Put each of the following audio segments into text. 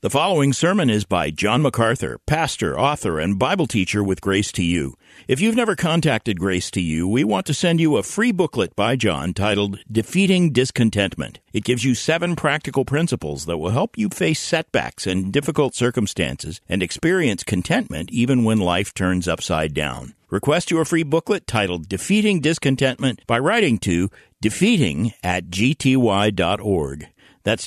The following sermon is by John MacArthur, pastor, author, and Bible teacher with Grace to You. If you've never contacted Grace to You, we want to send you a free booklet by John titled Defeating Discontentment. It gives you 7 practical principles that will help you face setbacks and difficult circumstances and experience contentment even when life turns upside down. Request your free booklet titled Defeating Discontentment by writing to defeating@gty.org. That's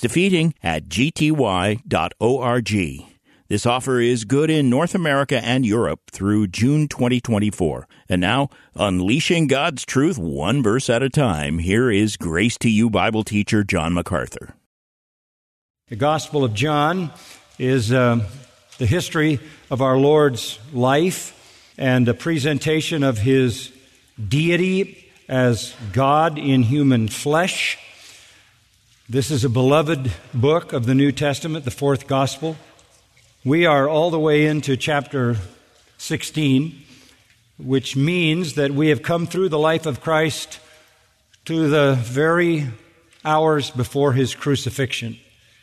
defeating@gty.org. This offer is good in North America and Europe through June 2024. And now, unleashing God's truth one verse at a time, here is Grace to You Bible teacher John MacArthur. The Gospel of John is the history of our Lord's life and a presentation of His deity as God in human flesh. This is a beloved book of the New Testament, the 4th Gospel. We are all the way into chapter 16, which means that we have come through the life of Christ to the very hours before His crucifixion.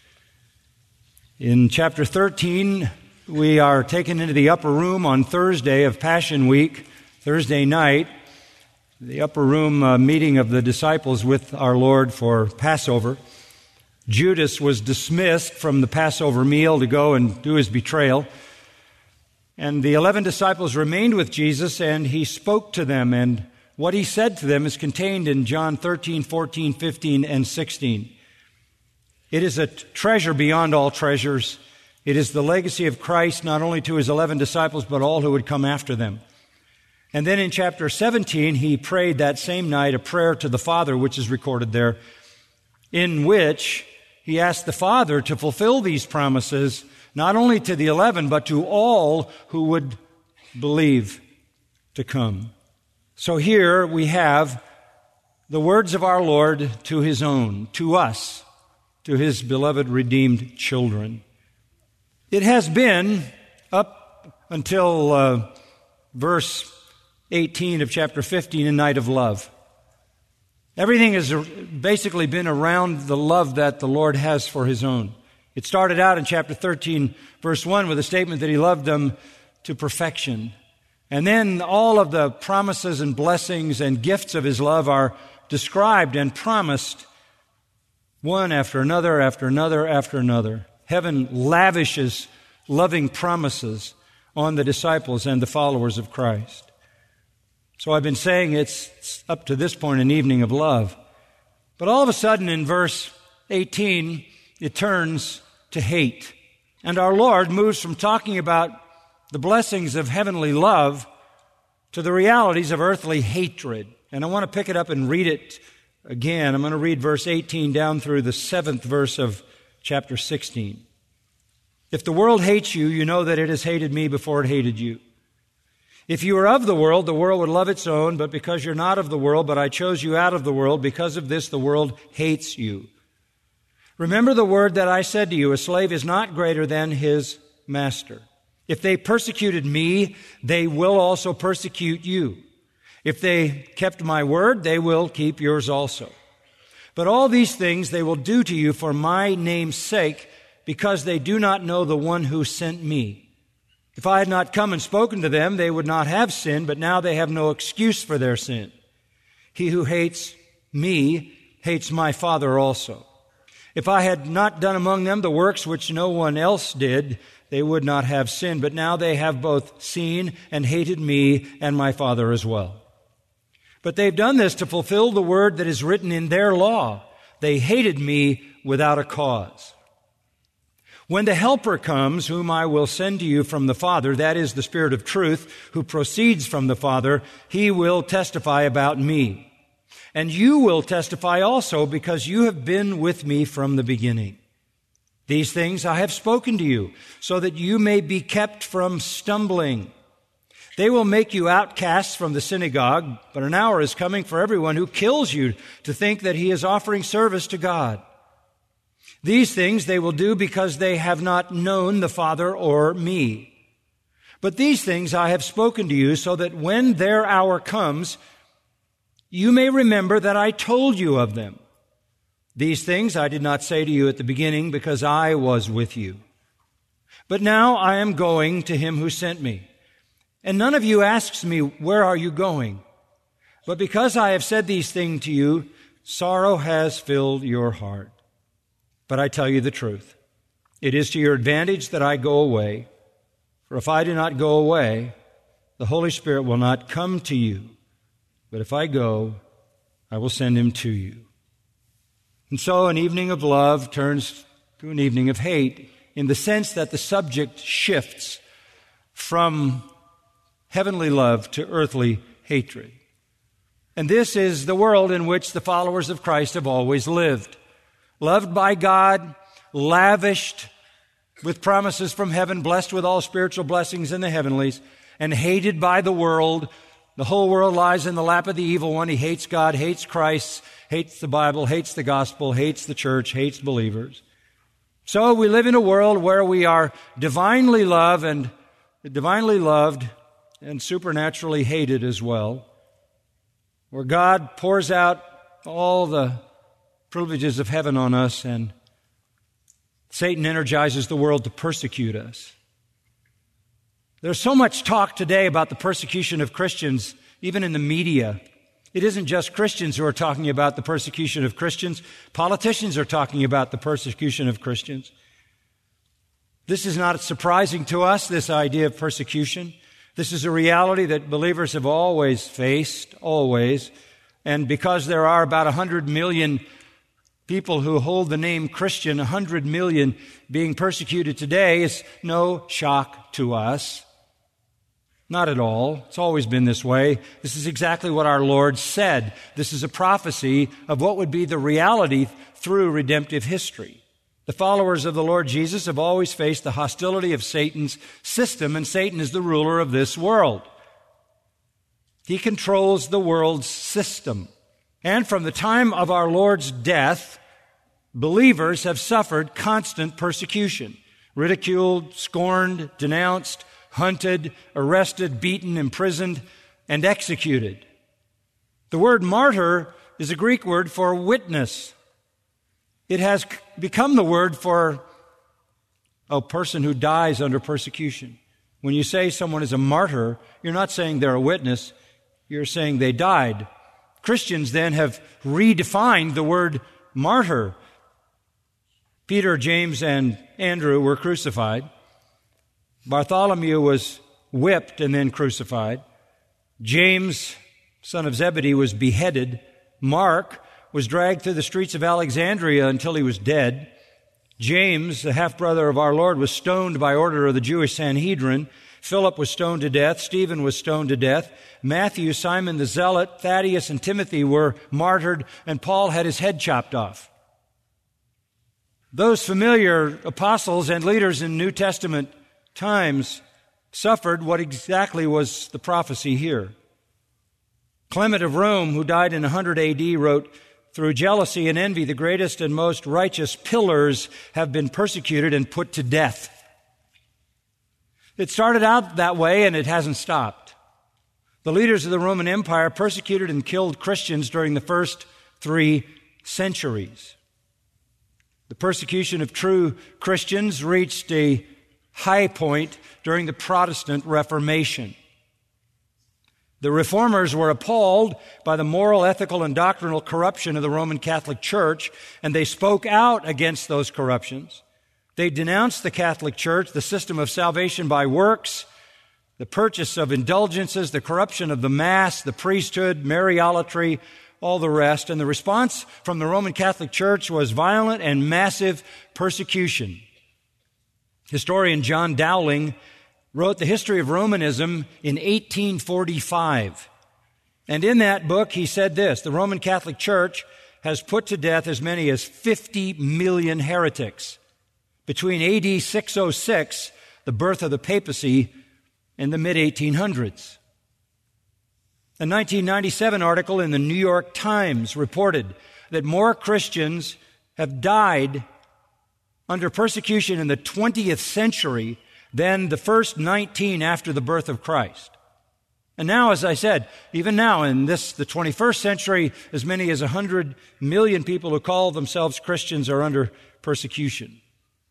In chapter 13, we are taken into the upper room on Thursday of Passion Week, Thursday night, the upper room meeting of the disciples with our Lord for Passover. Judas was dismissed from the Passover meal to go and do his betrayal. And the 11 disciples remained with Jesus, and He spoke to them. And what He said to them is contained in John 13, 14, 15, and 16. It is a treasure beyond all treasures. It is the legacy of Christ not only to His 11 disciples, but all who would come after them. And then in chapter 17, He prayed that same night a prayer to the Father, which is recorded there, in which He asked the Father to fulfill these promises, not only to the 11, but to all who would believe to come. So here we have the words of our Lord to His own, to us, to His beloved redeemed children. It has been up until verse 18 of chapter 15, a night of love. Everything has basically been around the love that the Lord has for His own. It started out in chapter 13, verse 1, with a statement that He loved them to perfection. And then all of the promises and blessings and gifts of His love are described and promised one after another, after another, after another. Heaven lavishes loving promises on the disciples and the followers of Christ. So I've been saying it's up to this point an evening of love. But all of a sudden in verse 18, it turns to hate. And our Lord moves from talking about the blessings of heavenly love to the realities of earthly hatred. And I want to pick it up and read it again. I'm going to read verse 18 down through the 7th verse of chapter 16. If the world hates you, you know that it has hated me before it hated you. If you were of the world would love its own, but because you're not of the world, but I chose you out of the world, because of this the world hates you. Remember the word that I said to you, a slave is not greater than his master. If they persecuted me, they will also persecute you. If they kept my word, they will keep yours also. But all these things they will do to you for my name's sake, because they do not know the one who sent me. If I had not come and spoken to them, they would not have sinned, but now they have no excuse for their sin. He who hates me hates my Father also. If I had not done among them the works which no one else did, they would not have sinned, but now they have both seen and hated me and my Father as well. But they've done this to fulfill the word that is written in their law. They hated me without a cause. When the Helper comes, whom I will send to you from the Father, that is the Spirit of truth, who proceeds from the Father, He will testify about me. And you will testify also, because you have been with me from the beginning. These things I have spoken to you, so that you may be kept from stumbling. They will make you outcasts from the synagogue, but an hour is coming for everyone who kills you to think that he is offering service to God. These things they will do because they have not known the Father or me. But these things I have spoken to you so that when their hour comes, you may remember that I told you of them. These things I did not say to you at the beginning because I was with you. But now I am going to him who sent me. And none of you asks me, where are you going? But because I have said these things to you, sorrow has filled your heart. But I tell you the truth. It is to your advantage that I go away. For if I do not go away, the Holy Spirit will not come to you. But if I go, I will send him to you. And so an evening of love turns to an evening of hate, in the sense that the subject shifts from heavenly love to earthly hatred. And this is the world in which the followers of Christ have always lived. Loved by God, lavished with promises from heaven, blessed with all spiritual blessings in the heavenlies, and hated by the world. The whole world lies in the lap of the evil one. He hates God, hates Christ, hates the Bible, hates the gospel, hates the church, hates believers. So we live in a world where we are divinely loved and supernaturally hated as well, where God pours out all the privileges of heaven on us, and Satan energizes the world to persecute us. There's so much talk today about the persecution of Christians, even in the media. It isn't just Christians who are talking about the persecution of Christians. Politicians are talking about the persecution of Christians. This is not surprising to us, this idea of persecution. This is a reality that believers have always faced, always. And because there are about 100 million people who hold the name Christian, 100 million being persecuted today is no shock to us. Not at all. It's always been this way. This is exactly what our Lord said. This is a prophecy of what would be the reality through redemptive history. The followers of the Lord Jesus have always faced the hostility of Satan's system, and Satan is the ruler of this world. He controls the world's system. And from the time of our Lord's death, believers have suffered constant persecution, ridiculed, scorned, denounced, hunted, arrested, beaten, imprisoned, and executed. The word martyr is a Greek word for witness. It has become the word for a person who dies under persecution. When you say someone is a martyr, you're not saying they're a witness, you're saying they died. Christians then have redefined the word martyr. Peter, James, and Andrew were crucified. Bartholomew was whipped and then crucified. James, son of Zebedee, was beheaded. Mark was dragged through the streets of Alexandria until he was dead. James, the half-brother of our Lord, was stoned by order of the Jewish Sanhedrin. Philip was stoned to death. Stephen was stoned to death. Matthew, Simon the Zealot, Thaddeus, and Timothy were martyred, and Paul had his head chopped off. Those familiar apostles and leaders in New Testament times suffered what exactly was the prophecy here. Clement of Rome, who died in 100 A.D., wrote, "Through jealousy and envy, the greatest and most righteous pillars have been persecuted and put to death." It started out that way, and it hasn't stopped. The leaders of the Roman Empire persecuted and killed Christians during the first 3 centuries. The persecution of true Christians reached a high point during the Protestant Reformation. The Reformers were appalled by the moral, ethical, and doctrinal corruption of the Roman Catholic Church, and they spoke out against those corruptions. They denounced the Catholic Church, the system of salvation by works, the purchase of indulgences, the corruption of the Mass, the priesthood, Mariolatry, all the rest. And the response from the Roman Catholic Church was violent and massive persecution. Historian John Dowling wrote The History of Romanism in 1845. And in that book, he said this: the Roman Catholic Church has put to death as many as 50 million heretics between AD 606, the birth of the papacy, and the mid-1800s. A 1997 article in the New York Times reported that more Christians have died under persecution in the 20th century than the first 19 after the birth of Christ. And now, as I said, even now in the 21st century, as many as 100 million people who call themselves Christians are under persecution.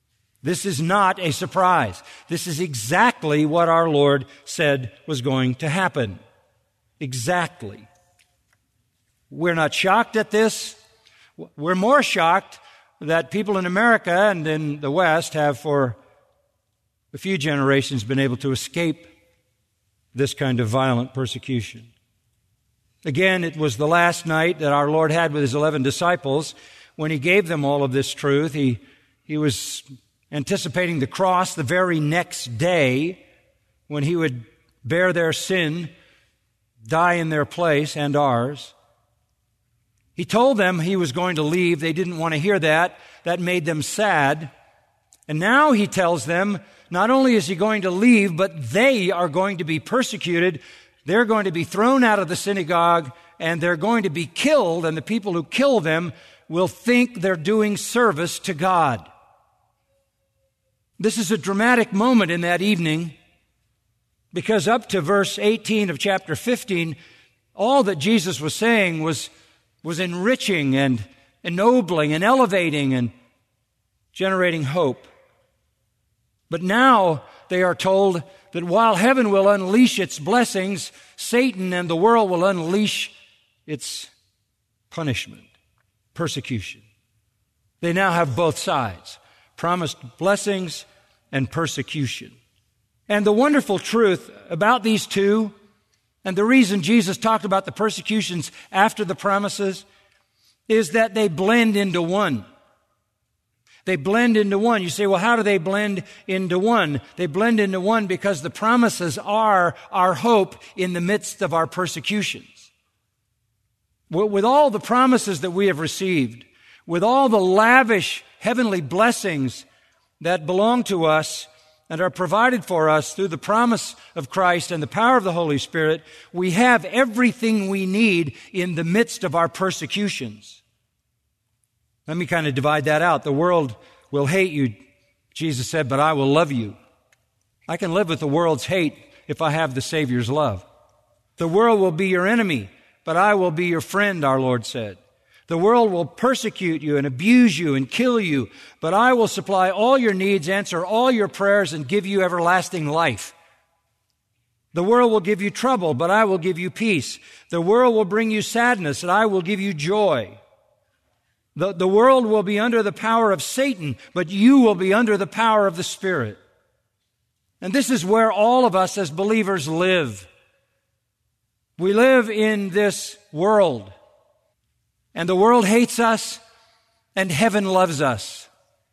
This is not a surprise. This is exactly what our Lord said was going to happen. Exactly. We're not shocked at this. We're more shocked that people in America and in the West have for a few generations been able to escape this kind of violent persecution. Again, it was the last night that our Lord had with His 11 disciples. When He gave them all of this truth, He was anticipating the cross the very next day when He would bear their sin, die in their place and ours. He told them He was going to leave. They didn't want to hear that. That made them sad. And now He tells them, not only is He going to leave, but they are going to be persecuted. They're going to be thrown out of the synagogue, and they're going to be killed, and the people who kill them will think they're doing service to God. This is a dramatic moment in that evening, because up to verse 18 of chapter 15, all that Jesus was saying was enriching and ennobling and elevating and generating hope. But now they are told that while heaven will unleash its blessings, Satan and the world will unleash its punishment, persecution. They now have both sides, promised blessings and persecution. And the wonderful truth about these two, and the reason Jesus talked about the persecutions after the promises, is that they blend into one. They blend into one. You say, well, how do they blend into one? They blend into one because the promises are our hope in the midst of our persecutions. With all the promises that we have received, with all the lavish heavenly blessings that belong to us and are provided for us through the promise of Christ and the power of the Holy Spirit, we have everything we need in the midst of our persecutions. Let me kind of divide that out. The world will hate you, Jesus said, but I will love you. I can live with the world's hate if I have the Savior's love. The world will be your enemy, but I will be your friend, our Lord said. The world will persecute you and abuse you and kill you, but I will supply all your needs, answer all your prayers, and give you everlasting life. The world will give you trouble, but I will give you peace. The world will bring you sadness, and I will give you joy. The world will be under the power of Satan, but you will be under the power of the Spirit. And this is where all of us as believers live. We live in this world, and the world hates us, and heaven loves us.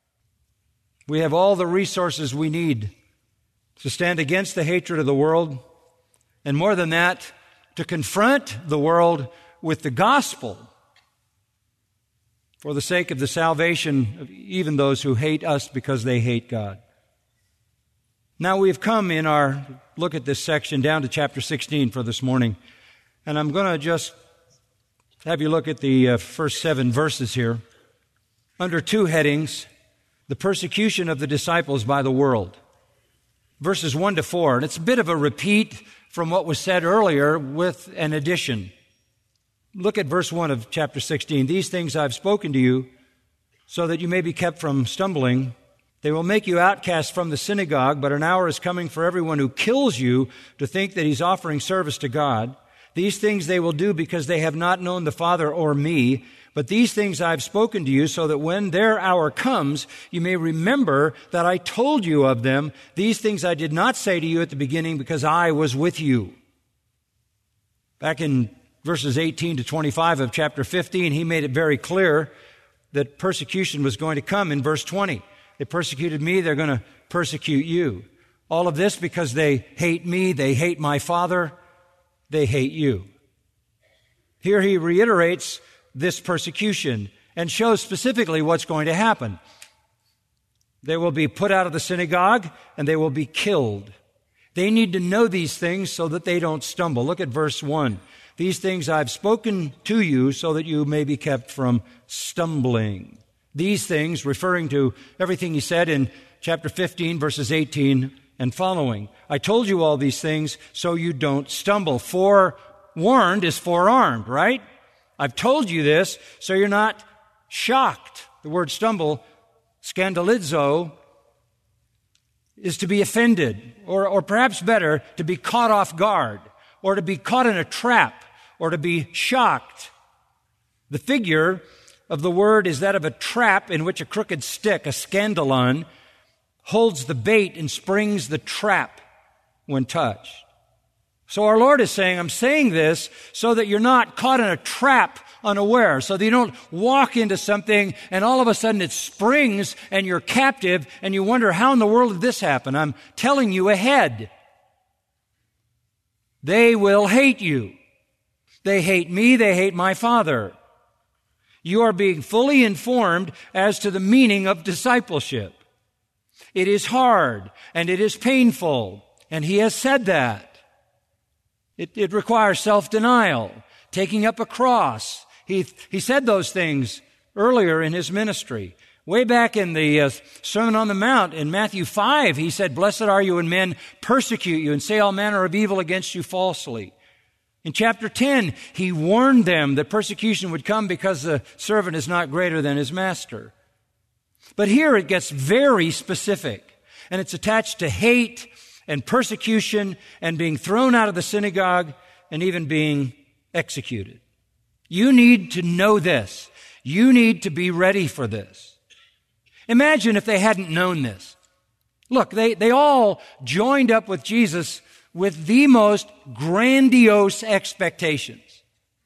We have all the resources we need to stand against the hatred of the world, and more than that, to confront the world with the gospel for the sake of the salvation of even those who hate us because they hate God. Now we've come in our look at this section down to chapter 16 for this morning, and I'm going to just have you look at the first 7 verses here. Under 2 headings, the persecution of the disciples by the world. Verses 1 to 4, and it's a bit of a repeat from what was said earlier with an addition. Look at verse 1 of chapter 16. These things I've spoken to you so that you may be kept from stumbling. They will make you outcasts from the synagogue, but an hour is coming for everyone who kills you to think that he's offering service to God. These things they will do because they have not known the Father or me. But these things I've spoken to you so that when their hour comes, you may remember that I told you of them. These things I did not say to you at the beginning because I was with you. Back in verses 18 to 25 of chapter 15, he made it very clear that persecution was going to come in verse 20. They persecuted me, they're going to persecute you. All of this because they hate me, they hate my Father, they hate you. Here he reiterates this persecution and shows specifically what's going to happen. They will be put out of the synagogue and they will be killed. They need to know these things so that they don't stumble. Look at verse 1. These things I've spoken to you so that you may be kept from stumbling. These things, referring to everything he said in chapter 15, verses 18 and following. I told you all these things so you don't stumble. Forewarned is forearmed, right? I've told you this so you're not shocked. The word stumble, scandalizo, is to be offended, or perhaps better, to be caught off guard, or to be caught in a trap, or to be shocked. The figure of the word is that of a trap in which a crooked stick, a scandalon, holds the bait and springs the trap when touched. So our Lord is saying, I'm saying this so that you're not caught in a trap unaware, so that you don't walk into something and all of a sudden it springs and you're captive and you wonder, how in the world did this happen? I'm telling you ahead. They will hate you. They hate me. They hate my Father. You are being fully informed as to the meaning of discipleship. It is hard and it is painful, and He has said that. It requires self-denial, taking up a cross. He said those things earlier in His ministry. Way back in the Sermon on the Mount in Matthew 5, He said, "Blessed are you when men persecute you and say all manner of evil against you falsely." In chapter 10, He warned them that persecution would come because the servant is not greater than his master. But here it gets very specific, and it's attached to hate and persecution and being thrown out of the synagogue and even being executed. You need to know this. You need to be ready for this. Imagine if they hadn't known this. Look, they all joined up with Jesus with the most grandiose expectations.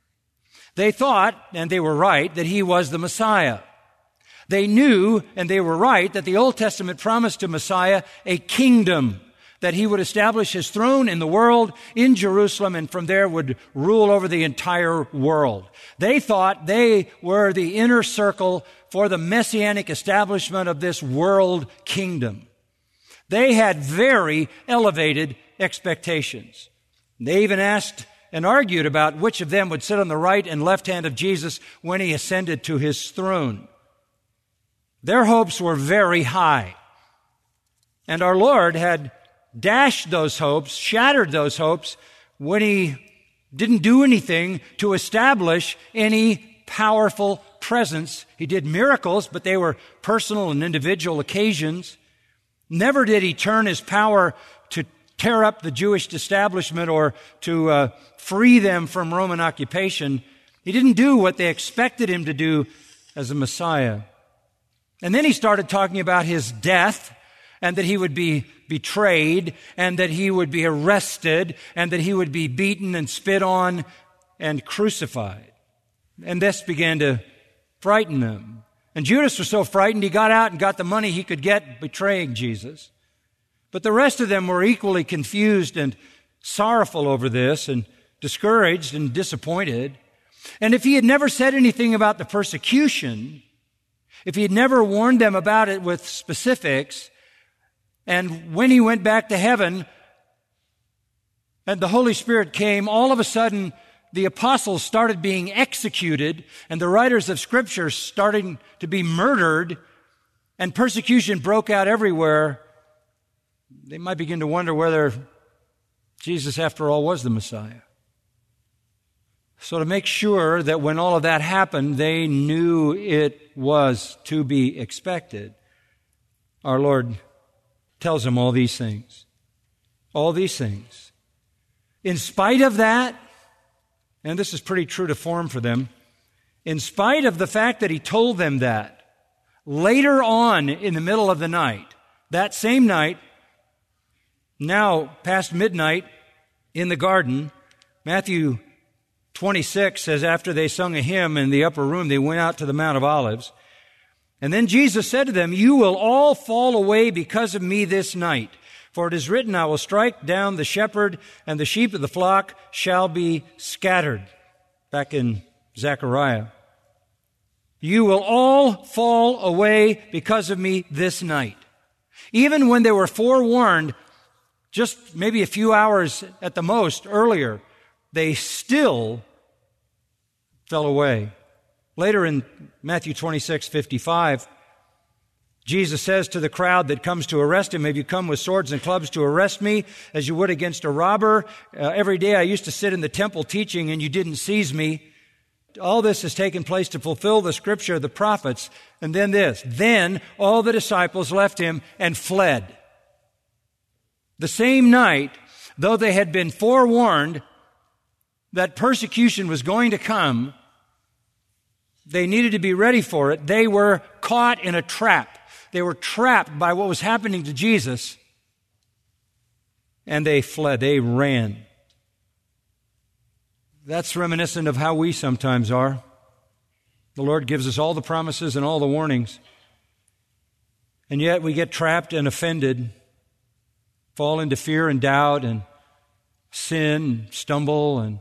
They thought, and they were right, that He was the Messiah. They knew, and they were right, that the Old Testament promised to Messiah a kingdom, that He would establish His throne in the world, in Jerusalem, and from there would rule over the entire world. They thought they were the inner circle for the messianic establishment of this world kingdom. They had very elevated expectations. They even asked and argued about which of them would sit on the right and left hand of Jesus when He ascended to His throne. Their hopes were very high. And our Lord had dashed those hopes, shattered those hopes, when He didn't do anything to establish any powerful presence. He did miracles, but they were personal and individual occasions. Never did He turn His power to tear up the Jewish establishment or to free them from Roman occupation. He didn't do what they expected Him to do as a Messiah. And then He started talking about His death, and that He would be betrayed, and that He would be arrested, and that He would be beaten and spit on and crucified. And this began to frighten them. And Judas was so frightened, he got out and got the money he could get betraying Jesus. But the rest of them were equally confused and sorrowful over this, and discouraged and disappointed. And if He had never said anything about the persecution, if He had never warned them about it with specifics, and when He went back to heaven and the Holy Spirit came, all of a sudden the apostles started being executed and the writers of Scripture starting to be murdered and persecution broke out everywhere, they might begin to wonder whether Jesus, after all, was the Messiah. So to make sure that when all of that happened, they knew it was to be expected, our Lord tells them all these things. All these things. In spite of that, and this is pretty true to form for them, in spite of the fact that He told them that, later on in the middle of the night, that same night, now past midnight, in the garden, Matthew 26 says, after they sung a hymn in the upper room, they went out to the Mount of Olives. And then Jesus said to them, "You will all fall away because of me this night. For it is written, I will strike down the shepherd, and the sheep of the flock shall be scattered." Back in Zechariah. You will all fall away because of me this night. Even when they were forewarned, just maybe a few hours at the most earlier, they still fell away. Later in Matthew 26:55, Jesus says to the crowd that comes to arrest Him, "Have you come with swords and clubs to arrest me as you would against a robber? Every day I used to sit in the temple teaching and you didn't seize me." All this has taken place to fulfill the Scripture of the prophets. And then this, then all the disciples left Him and fled. The same night, though they had been forewarned that persecution was going to come, they needed to be ready for it. They were caught in a trap. They were trapped by what was happening to Jesus, and they fled. They ran. That's reminiscent of how we sometimes are. The Lord gives us all the promises and all the warnings, and yet we get trapped and offended, fall into fear and doubt and sin, stumble, and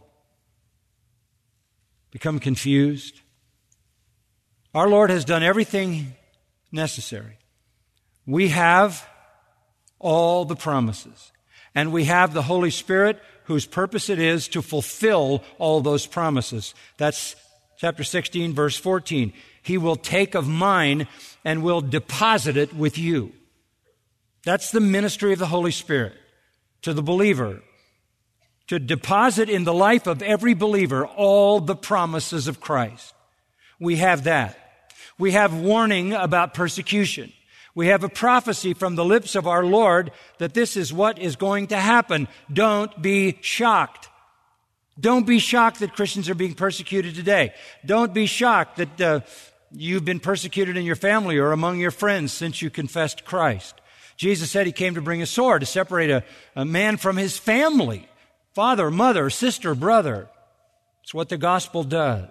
become confused. Our Lord has done everything necessary. We have all the promises, and we have the Holy Spirit whose purpose it is to fulfill all those promises. That's chapter 16, verse 14. He will take of mine and will deposit it with you. That's the ministry of the Holy Spirit to the believer, to deposit in the life of every believer all the promises of Christ. We have that. We have warning about persecution. We have a prophecy from the lips of our Lord that this is what is going to happen. Don't be shocked. Don't be shocked that Christians are being persecuted today. Don't be shocked that you've been persecuted in your family or among your friends since you confessed Christ. Jesus said He came to bring a sword to separate a man from his family. Father, mother, sister, brother. It's what the gospel does.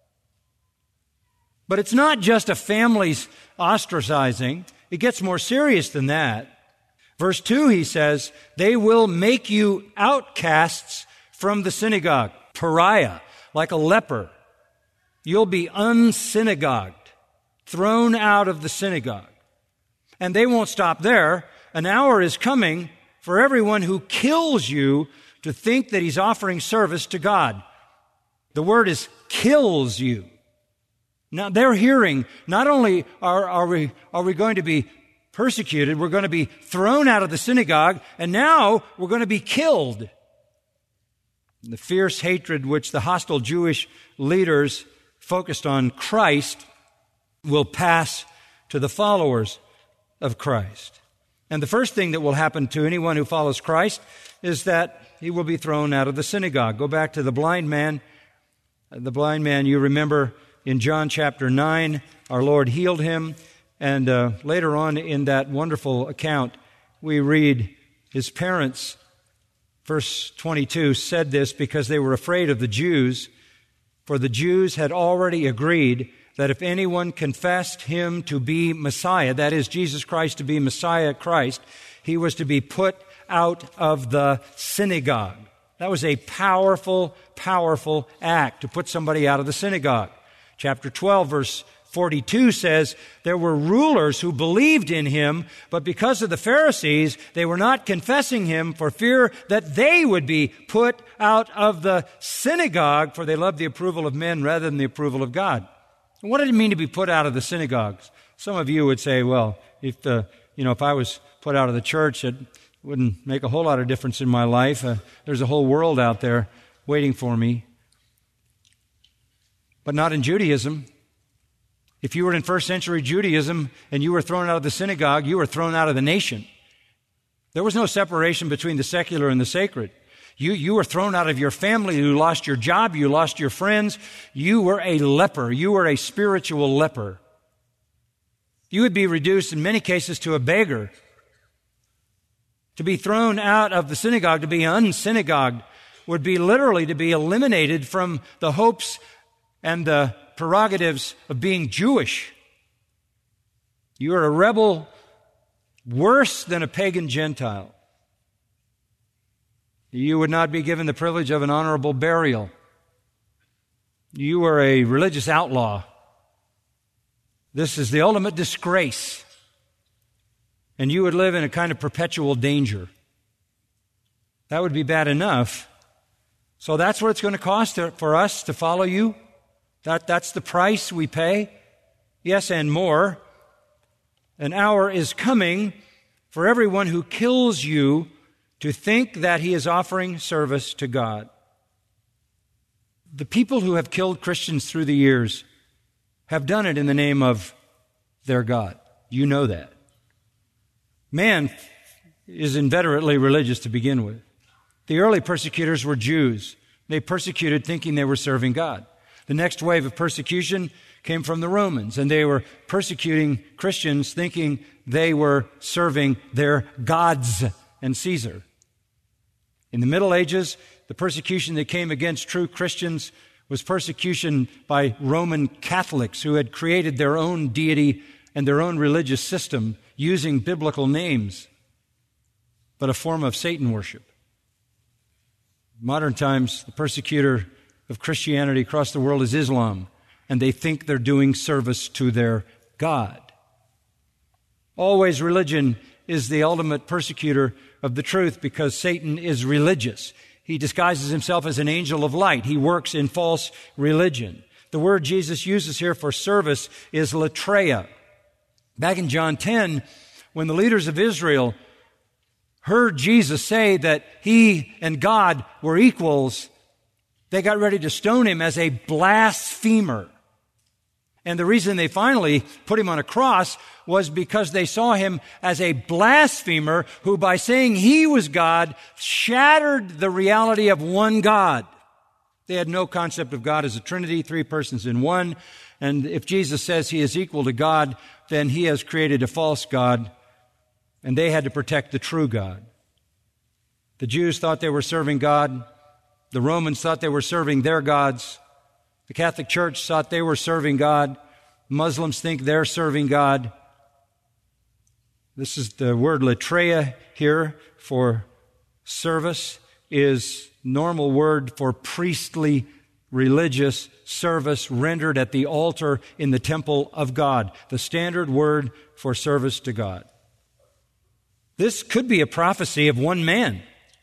But it's not just a family's ostracizing. It gets more serious than that. Verse 2, he says, they will make you outcasts from the synagogue. Pariah, like a leper. You'll be unsynagogued, thrown out of the synagogue. And they won't stop there. An hour is coming for everyone who kills you to think that he's offering service to God. The word is kills you. Now they're hearing, not only are we going to be persecuted, we're going to be thrown out of the synagogue, and now we're going to be killed. The fierce hatred which the hostile Jewish leaders focused on Christ will pass to the followers of Christ. And the first thing that will happen to anyone who follows Christ is that he will be thrown out of the synagogue. Go back to the blind man. The blind man, you remember in John chapter 9, our Lord healed him. And later on in that wonderful account, we read his parents, verse 22, said this because they were afraid of the Jews, for the Jews had already agreed that if anyone confessed him to be Messiah, that is, Jesus Christ to be Messiah Christ, he was to be put out of the synagogue. That was a powerful, powerful act to put somebody out of the synagogue. Chapter 12, verse 42 says, there were rulers who believed in him, but because of the Pharisees, they were not confessing him for fear that they would be put out of the synagogue, for they loved the approval of men rather than the approval of God. What did it mean to be put out of the synagogues? Some of you would say, well, if I was put out of the church, it wouldn't make a whole lot of difference in my life. There's a whole world out there waiting for me. But not in Judaism. If you were in first century Judaism and you were thrown out of the synagogue, you were thrown out of the nation. There was no separation between the secular and the sacred. You were thrown out of your family. You lost your job. You lost your friends. You were a leper. You were a spiritual leper. You would be reduced in many cases to a beggar. To be thrown out of the synagogue, to be unsynagogued, would be literally to be eliminated from the hopes and the prerogatives of being Jewish. You are a rebel worse than a pagan Gentile. You would not be given the privilege of an honorable burial. You were a religious outlaw. This is the ultimate disgrace. And you would live in a kind of perpetual danger. That would be bad enough. So that's what it's going to cost for us to follow you. That's the price we pay. Yes, and more. An hour is coming for everyone who kills you to think that he is offering service to God. The people who have killed Christians through the years have done it in the name of their God. You know that. Man, is inveterately religious to begin with. The early persecutors were Jews. They persecuted thinking they were serving God. The next wave of persecution came from the Romans, and they were persecuting Christians thinking they were serving their gods and Caesar. In the Middle Ages, the persecution that came against true Christians was persecution by Roman Catholics who had created their own deity and their own religious system using biblical names, but a form of Satan worship. In modern times, the persecutor of Christianity across the world is Islam, and they think they're doing service to their God. Always religion is the ultimate persecutor of the truth because Satan is religious. He disguises himself as an angel of light. He works in false religion. The word Jesus uses here for service is latreia. Back in John 10, when the leaders of Israel heard Jesus say that he and God were equals, they got ready to stone him as a blasphemer. And the reason they finally put him on a cross was because they saw him as a blasphemer who, by saying he was God, shattered the reality of one God. They had no concept of God as a Trinity, three persons in one. And if Jesus says he is equal to God, then he has created a false God, and they had to protect the true God. The Jews thought they were serving God. The Romans thought they were serving their gods. The Catholic Church thought they were serving God. Muslims think they're serving God. This is the word latreia here for service, is normal word for priestly religious service rendered at the altar in the temple of God, the standard word for service to God. This could be a prophecy of one man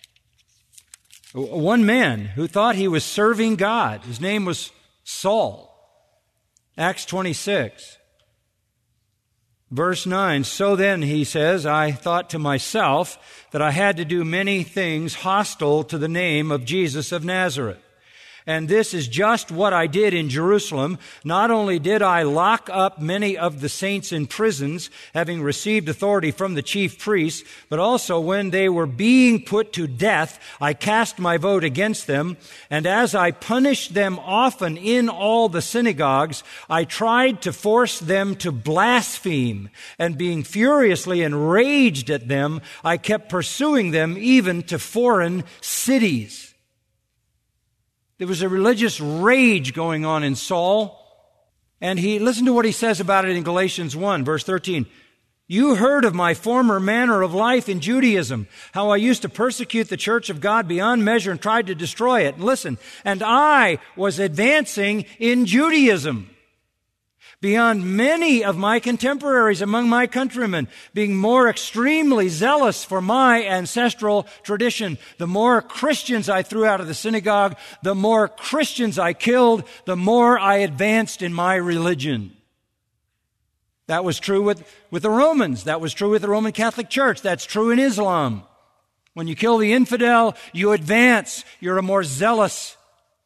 who thought he was serving God. His name was Saul. Acts 26, verse 9. So then, he says, I thought to myself that I had to do many things hostile to the name of Jesus of Nazareth. And this is just what I did in Jerusalem. Not only did I lock up many of the saints in prisons, having received authority from the chief priests, but also when they were being put to death, I cast my vote against them. And as I punished them often in all the synagogues, I tried to force them to blaspheme. And being furiously enraged at them, I kept pursuing them even to foreign cities. There was a religious rage going on in Saul. And listen to what he says about it in Galatians 1, verse 13. You heard of my former manner of life in Judaism, how I used to persecute the church of God beyond measure and tried to destroy it. And listen, and I was advancing in Judaism beyond many of my contemporaries among my countrymen, being more extremely zealous for my ancestral tradition. The more Christians I threw out of the synagogue, the more Christians I killed, the more I advanced in my religion. That was true with the Romans. That was true with the Roman Catholic Church. That's true in Islam. When you kill the infidel, you advance. You're a more zealous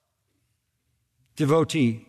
devotee.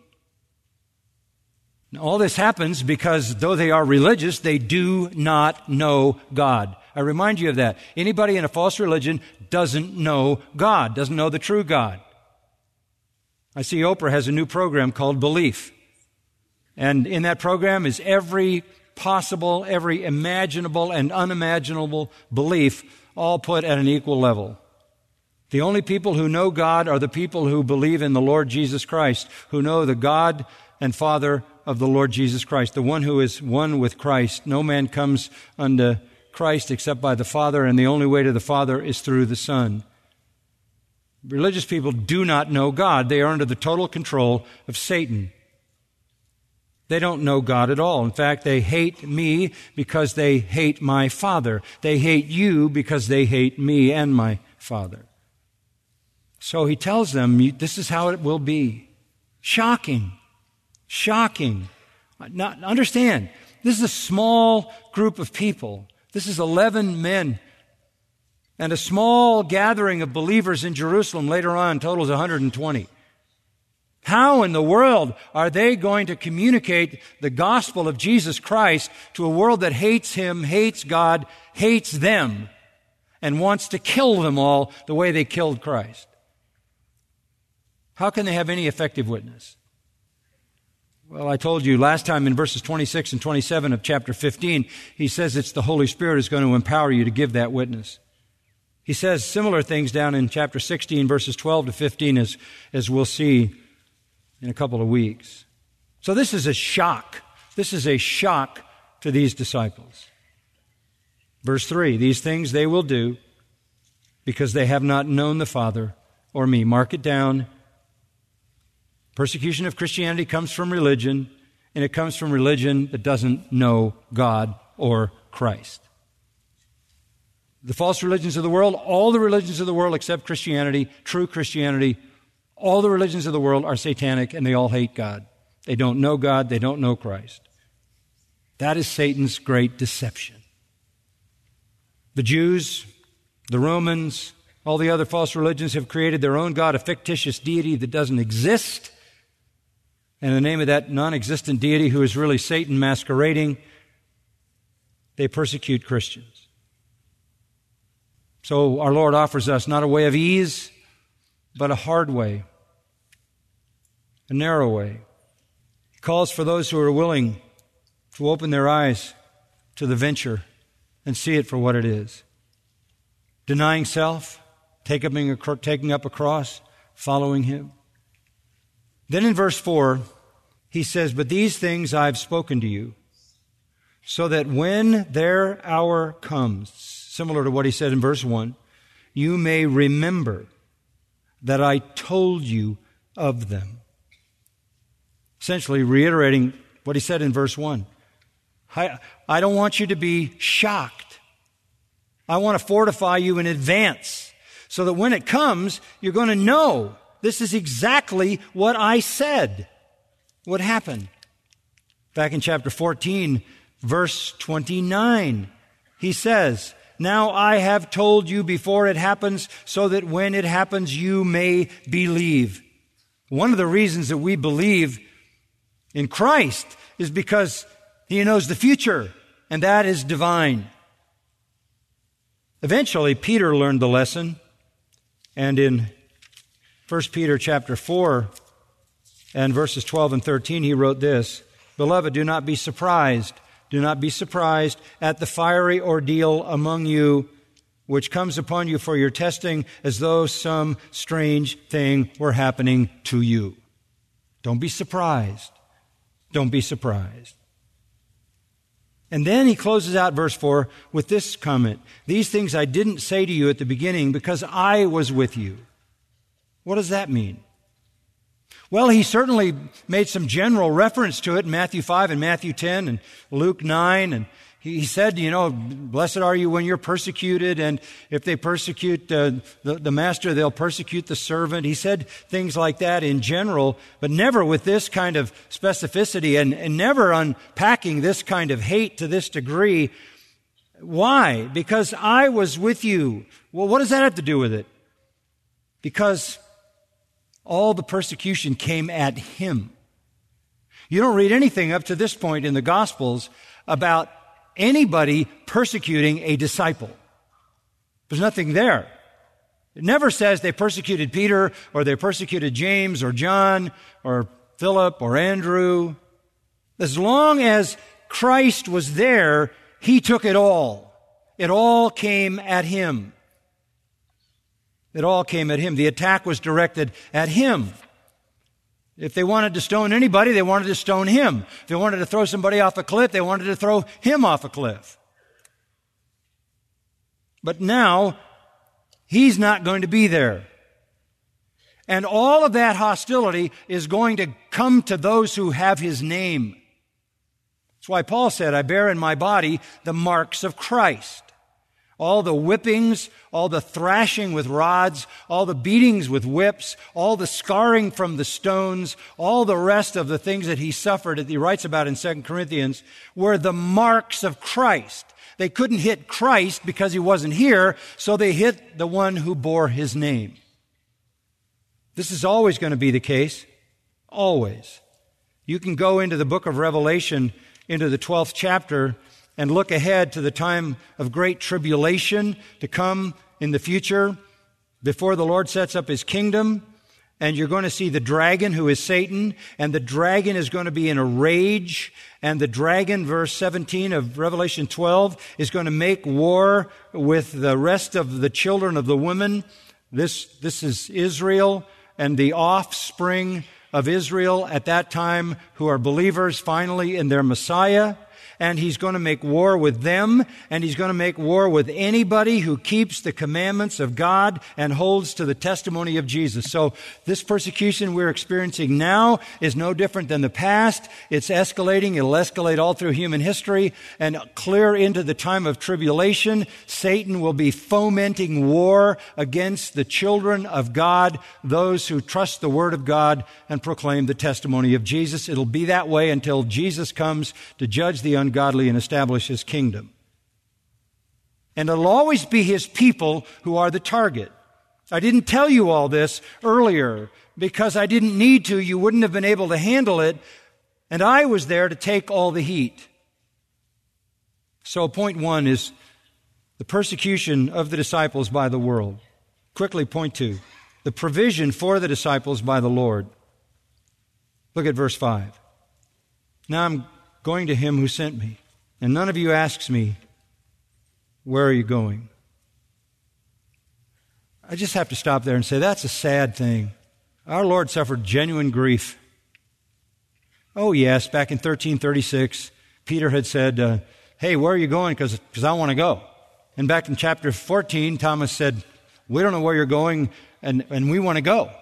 All this happens because though they are religious, they do not know God. I remind you of that. Anybody in a false religion doesn't know God, doesn't know the true God. I see Oprah has a new program called Belief. And in that program is every possible, every imaginable and unimaginable belief all put at an equal level. The only people who know God are the people who believe in the Lord Jesus Christ, who know the God and Father of the Lord Jesus Christ, the one who is one with Christ. No man comes unto Christ except by the Father, and the only way to the Father is through the Son. Religious people do not know God. They are under the total control of Satan. They don't know God at all. In fact, they hate me because they hate my Father. They hate you because they hate me and my Father. So he tells them, this is how it will be. Shocking. Shocking. Now, understand, this is a small group of people. This is 11 men. And a small gathering of believers in Jerusalem later on totals 120. How in the world are they going to communicate the gospel of Jesus Christ to a world that hates Him, hates God, hates them, and wants to kill them all the way they killed Christ. How can they have any effective witness? Well, I told you last time in verses 26 and 27 of chapter 15, he says it's the Holy Spirit is going to empower you to give that witness. He says similar things down in chapter 16, verses 12 to 15, as we'll see in a couple of weeks. So this is a shock. This is a shock to these disciples. Verse 3, these things they will do because they have not known the Father or me. Mark it down. Persecution of Christianity comes from religion, and it comes from religion that doesn't know God or Christ. The false religions of the world, all the religions of the world except Christianity, true Christianity, all the religions of the world are satanic and they all hate God. They don't know God, they don't know Christ. That is Satan's great deception. The Jews, the Romans, all the other false religions have created their own God, a fictitious deity that doesn't exist. And in the name of that non-existent deity who is really Satan masquerading, they persecute Christians. So our Lord offers us not a way of ease, but a hard way, a narrow way. He calls for those who are willing to open their eyes to the venture and see it for what it is. Denying self, taking up a cross, following Him. Then in verse 4, he says, but these things I've spoken to you, so that when their hour comes, similar to what he said in verse 1, you may remember that I told you of them. Essentially reiterating what he said in verse 1. I don't want you to be shocked. I want to fortify you in advance so that when it comes, you're going to know this is exactly what I said would happen. Back in chapter 14, verse 29, he says, now I have told you before it happens so that when it happens you may believe. One of the reasons that we believe in Christ is because He knows the future, and that is divine. Eventually, Peter learned the lesson, and in 1 Peter chapter 4 and verses 12 and 13, he wrote this, beloved, do not be surprised. Do not be surprised at the fiery ordeal among you, which comes upon you for your testing, as though some strange thing were happening to you. Don't be surprised. Don't be surprised. And then he closes out verse 4 with this comment, these things I didn't say to you at the beginning because I was with you. What does that mean? Well, he certainly made some general reference to it in Matthew 5 and Matthew 10 and Luke 9. And he said, blessed are you when you're persecuted. And if they persecute the master, they'll persecute the servant. He said things like that in general, but never with this kind of specificity and never unpacking this kind of hate to this degree. Why? Because I was with you. Well, what does that have to do with it? Because all the persecution came at Him. You don't read anything up to this point in the Gospels about anybody persecuting a disciple. There's nothing there. It never says they persecuted Peter or they persecuted James or John or Philip or Andrew. As long as Christ was there, He took it all. It all came at Him. It all came at Him. The attack was directed at Him. If they wanted to stone anybody, they wanted to stone Him. If they wanted to throw somebody off a cliff, they wanted to throw Him off a cliff. But now, He's not going to be there. And all of that hostility is going to come to those who have His name. That's why Paul said, I bear in my body the marks of Christ. All the whippings, all the thrashing with rods, all the beatings with whips, all the scarring from the stones, all the rest of the things that He suffered that He writes about in 2 Corinthians were the marks of Christ. They couldn't hit Christ because He wasn't here, so they hit the one who bore His name. This is always going to be the case. Always. You can go into the book of Revelation, into the 12th chapter, and look ahead to the time of great tribulation to come in the future before the Lord sets up His kingdom. And you're going to see the dragon, who is Satan, and the dragon is going to be in a rage. And the dragon, verse 17 of Revelation 12, is going to make war with the rest of the children of the woman. This is Israel and the offspring of Israel at that time, who are believers finally in their Messiah. And he's going to make war with them, and he's going to make war with anybody who keeps the commandments of God and holds to the testimony of Jesus. So this persecution we're experiencing now is no different than the past. It's escalating. It'll escalate all through human history, and clear into the time of tribulation, Satan will be fomenting war against the children of God, those who trust the Word of God and proclaim the testimony of Jesus. It'll be that way until Jesus comes to judge the ungodly and establish His kingdom. And it'll always be His people who are the target. I didn't tell you all this earlier because I didn't need to. You wouldn't have been able to handle it. And I was there to take all the heat. So point one is the persecution of the disciples by the world. Quickly, point two, the provision for the disciples by the Lord. Look at verse 5. Now I'm going to Him who sent me, and none of you asks me, where are you going? I just have to stop there and say that's a sad thing. Our Lord suffered genuine grief. Oh yes, back in 1336, Peter had said, hey, where are you going? Because I want to go. And back in chapter 14, Thomas said, we don't know where you're going, and we want to go.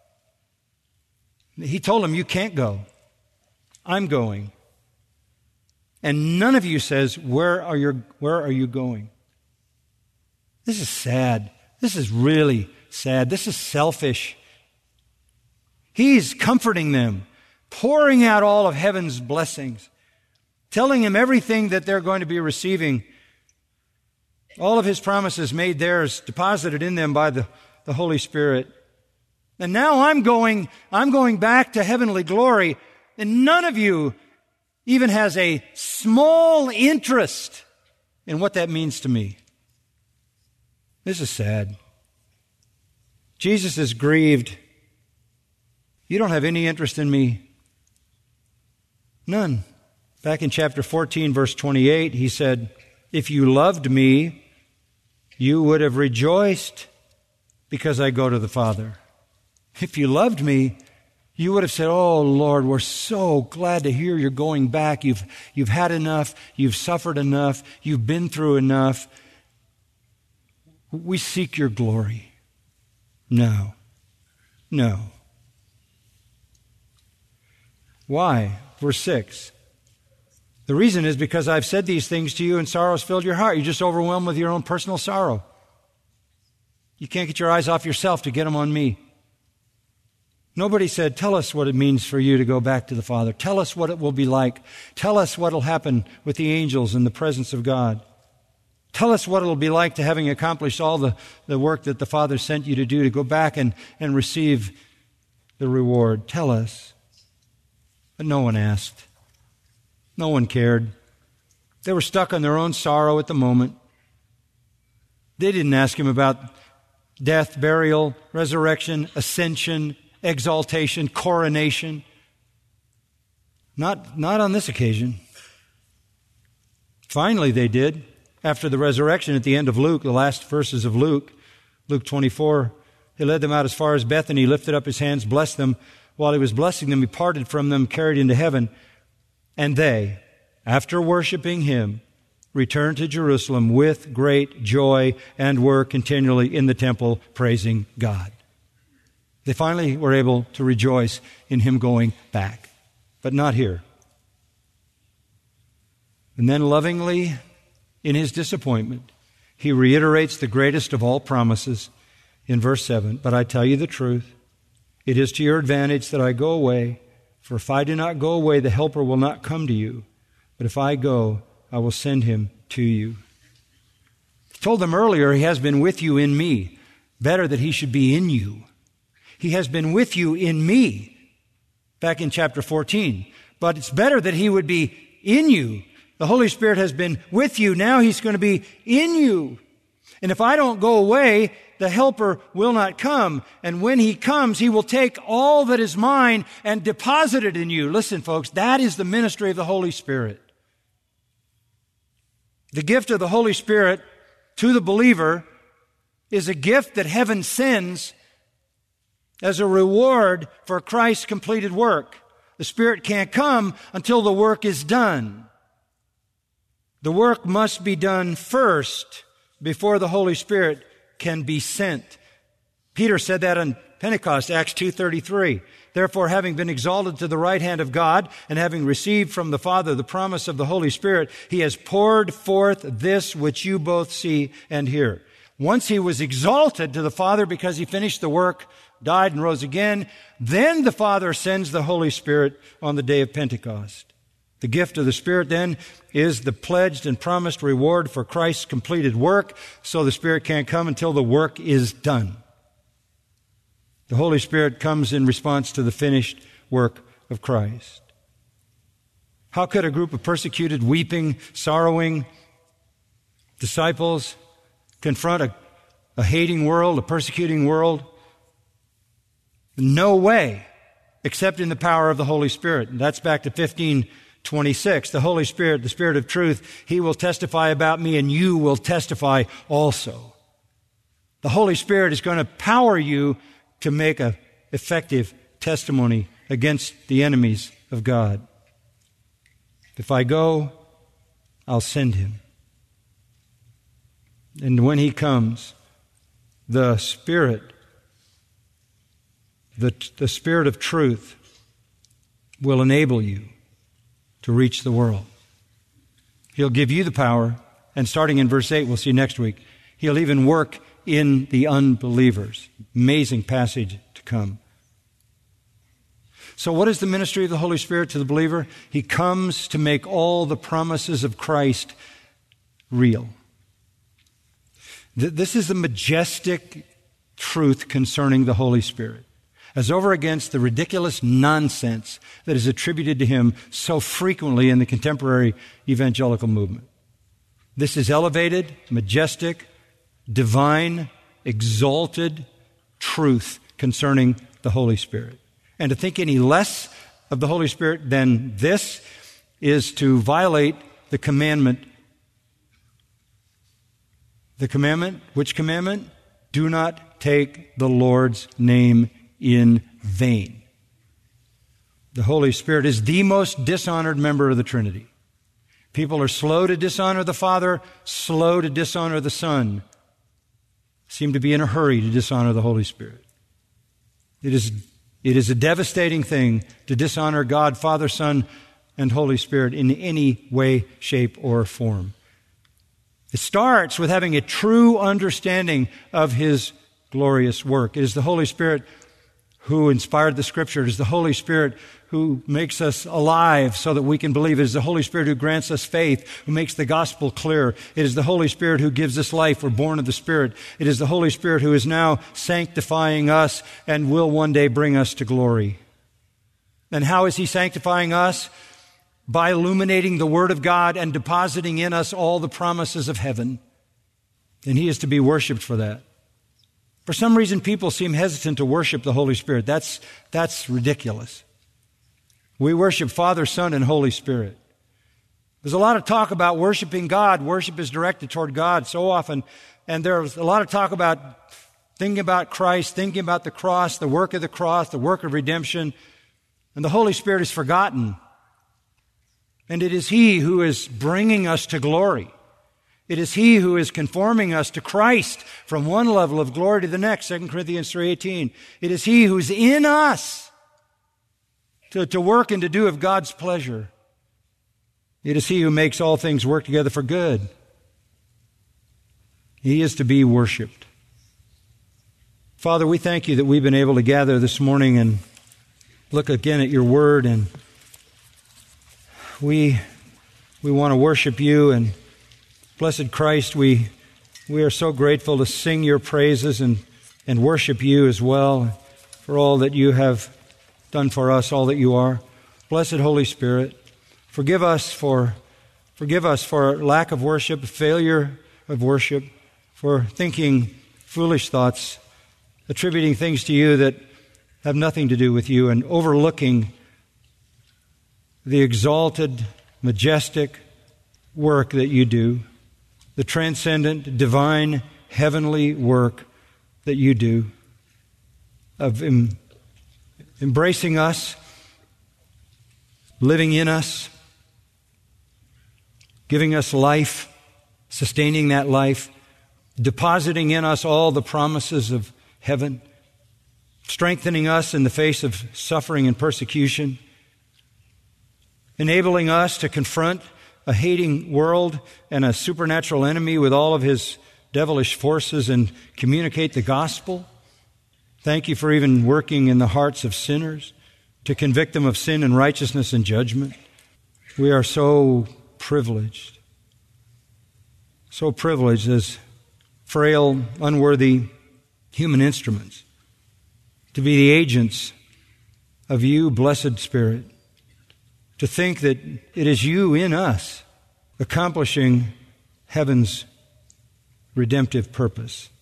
He told him, you can't go. I'm going. And none of you says, where are you going? This is sad. This is really sad. This is selfish. He's comforting them, pouring out all of heaven's blessings, telling them everything that they're going to be receiving, all of His promises made theirs, deposited in them by the Holy Spirit. And now I'm going back to heavenly glory, and none of you even has a small interest in what that means to me. This is sad. Jesus is grieved. You don't have any interest in me. None. Back in chapter 14, verse 28, He said, if you loved me, you would have rejoiced because I go to the Father. If you loved me, you would have said, oh, Lord, we're so glad to hear you're going back. You've had enough. You've suffered enough. You've been through enough. We seek your glory. No. Why? Verse 6. The reason is because I've said these things to you and sorrow has filled your heart. You're just overwhelmed with your own personal sorrow. You can't get your eyes off yourself to get them on me. Nobody said, tell us what it means for you to go back to the Father. Tell us what it will be like. Tell us what will happen with the angels in the presence of God. Tell us what it will be like to having accomplished all the work that the Father sent you to do, to go back and receive the reward. Tell us. But no one asked. No one cared. They were stuck on their own sorrow at the moment. They didn't ask Him about death, burial, resurrection, ascension, exaltation, coronation. Not on this occasion. Finally, they did. After the resurrection at the end of Luke, the last verses of Luke 24, He led them out as far as Bethany, lifted up His hands, blessed them. While He was blessing them, He parted from them, carried into heaven. And they, after worshiping Him, returned to Jerusalem with great joy and were continually in the temple praising God. They finally were able to rejoice in Him going back, but not here. And then lovingly, in His disappointment, He reiterates the greatest of all promises in verse 7. But I tell you the truth, it is to your advantage that I go away, for if I do not go away, the Helper will not come to you. But if I go, I will send Him to you. I told them earlier, He has been with you in me. Better that He should be in you. He has been with you in me, back in chapter 14. But it's better that He would be in you, The Holy Spirit has been with you. Now He's going to be in you. And if I don't go away, the Helper will not come. And when He comes, He will take all that is mine and deposit it in you. Listen, folks, that is the ministry of the Holy Spirit. The gift of the Holy Spirit to the believer is a gift that heaven sends as a reward for Christ's completed work. The Spirit can't come until the work is done. The work must be done first before the Holy Spirit can be sent. Peter said that on Pentecost, Acts 2:33. Therefore, having been exalted to the right hand of God and having received from the Father the promise of the Holy Spirit, He has poured forth this which you both see and hear. Once He was exalted to the Father because He finished the work, died and rose again, then the Father sends the Holy Spirit on the day of Pentecost. The gift of the Spirit then is the pledged and promised reward for Christ's completed work, so the Spirit can't come until the work is done. The Holy Spirit comes in response to the finished work of Christ. How could a group of persecuted, weeping, sorrowing disciples confront a hating world, a persecuting world? No way, except in the power of the Holy Spirit. And that's back to 15:26. The Holy Spirit, the Spirit of truth, He will testify about me and you will testify also. The Holy Spirit is going to power you to make an effective testimony against the enemies of God. If I go, I'll send Him. And when He comes, the Spirit, the Spirit of truth will enable you to reach the world. He'll give you the power, and starting in verse 8, we'll see next week, He'll even work in the unbelievers. Amazing passage to come. So what is the ministry of the Holy Spirit to the believer? He comes to make all the promises of Christ real. This is the majestic truth concerning the Holy Spirit, as over against the ridiculous nonsense that is attributed to Him so frequently in the contemporary evangelical movement. This is elevated, majestic, divine, exalted truth concerning the Holy Spirit. And to think any less of the Holy Spirit than this is to violate the commandment. The commandment, which commandment? Do not take the Lord's name in vain. The Holy Spirit is the most dishonored member of the Trinity. People are slow to dishonor the Father, slow to dishonor the Son, seem to be in a hurry to dishonor the Holy Spirit. It is a devastating thing to dishonor God, Father, Son, and Holy Spirit in any way, shape, or form. It starts with having a true understanding of His glorious work. It is the Holy Spirit who inspired the Scripture. It is the Holy Spirit who makes us alive so that we can believe. It is the Holy Spirit who grants us faith, who makes the gospel clear. It is the Holy Spirit who gives us life. We're born of the Spirit. It is the Holy Spirit who is now sanctifying us and will one day bring us to glory. And how is He sanctifying us? By illuminating the Word of God and depositing in us all the promises of heaven. And He is to be worshiped for that. For some reason, people seem hesitant to worship the Holy Spirit. That's ridiculous. We worship Father, Son, and Holy Spirit. There's a lot of talk about worshiping God. Worship is directed toward God so often. And there's a lot of talk about thinking about Christ, thinking about the cross, the work of the cross, the work of redemption. And the Holy Spirit is forgotten. And it is He who is bringing us to glory. It is He who is conforming us to Christ from one level of glory to the next, 2 Corinthians 3:18. It is He who's in us to work and to do of God's pleasure. It is He who makes all things work together for good. He is to be worshiped. Father, we thank You that we've been able to gather this morning and look again at Your Word, and we want to worship You. And blessed Christ, we are so grateful to sing Your praises and worship You as well for all that You have done for us, all that You are. Blessed Holy Spirit, forgive us for Forgive us for lack of worship, failure of worship, for thinking foolish thoughts, attributing things to you that have nothing to do with you, and overlooking the exalted, majestic work that you do, the transcendent, divine, heavenly work that you do of embracing us, living in us, giving us life, sustaining that life, depositing in us all the promises of heaven, strengthening us in the face of suffering and persecution, enabling us to confront a hating world and a supernatural enemy with all of his devilish forces and communicate the gospel. Thank you for even working in the hearts of sinners to convict them of sin and righteousness and judgment. We are so privileged as frail, unworthy human instruments to be the agents of you, blessed Spirit, to think that it is you in us accomplishing heaven's redemptive purpose.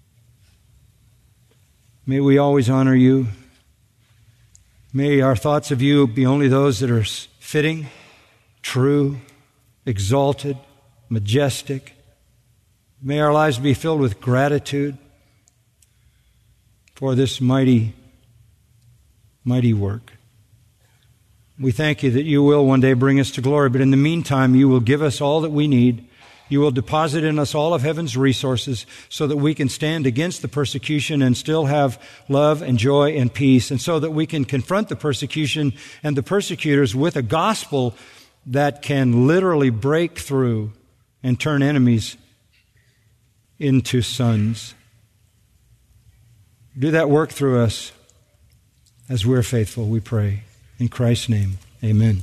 May we always honor you. May our thoughts of you be only those that are fitting, true, exalted, majestic. May our lives be filled with gratitude for this mighty, mighty work. We thank you that you will one day bring us to glory, but in the meantime, you will give us all that we need. You will deposit in us all of heaven's resources so that we can stand against the persecution and still have love and joy and peace, and so that we can confront the persecution and the persecutors with a gospel that can literally break through and turn enemies into sons. Do that work through us as we're faithful, we pray. In Christ's name, amen.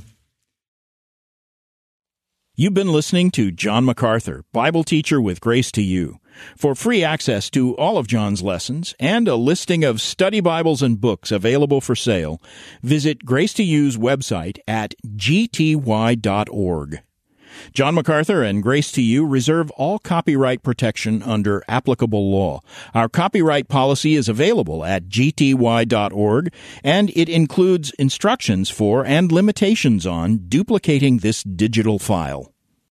You've been listening to John MacArthur, Bible teacher with Grace to You. For free access to all of John's lessons and a listing of study Bibles and books available for sale, visit Grace to You's website at gty.org. John MacArthur and Grace to You reserve all copyright protection under applicable law. Our copyright policy is available at gty.org, and it includes instructions for and limitations on duplicating this digital file.